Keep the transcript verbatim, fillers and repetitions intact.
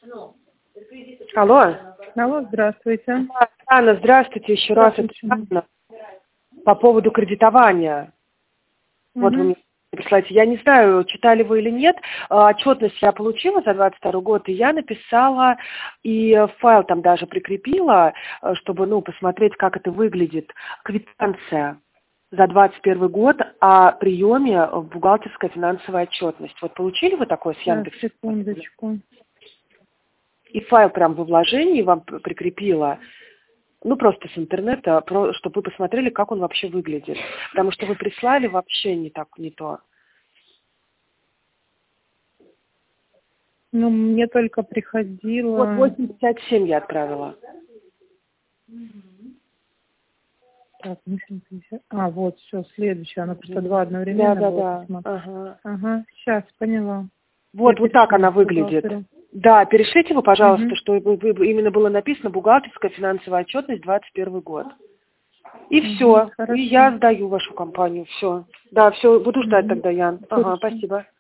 Алло. Алло, здравствуйте. Анна, здравствуйте еще раз. Это Анна. По поводу кредитования. Угу. Вот вы мне присылаете. Я не знаю, читали вы или нет. Отчетность я получила за двадцать второй год, и я написала, и файл там даже прикрепила, чтобы, ну, посмотреть, как это выглядит. Квитанция за двадцать первый год о приеме в бухгалтерская финансовая отчетность. Вот получили вы такое с Яндекса? Секундочку. И файл прям во вложении вам прикрепила. Ну, просто с интернета, чтобы вы посмотрели, как он вообще выглядит. Потому что вы прислали вообще не так, не то. Ну, мне только приходило... Вот восемь пятьдесят семь я отправила. Так, восемь пятьдесят... А, вот, все, следующее. Она просто два одновременно да, было. Да, да, ага. Ага, сейчас, поняла. Вот, я вот так она выглядит. Бухгалтеру. Да, перешлите вы, пожалуйста, Угу. что именно было написано бухгалтерская финансовая отчетность двадцать первый год. И Угу, все. хорошо. И я сдаю вашу компанию. Все. Да, все, буду ждать Угу. тогда, Ян. Ага, спасибо.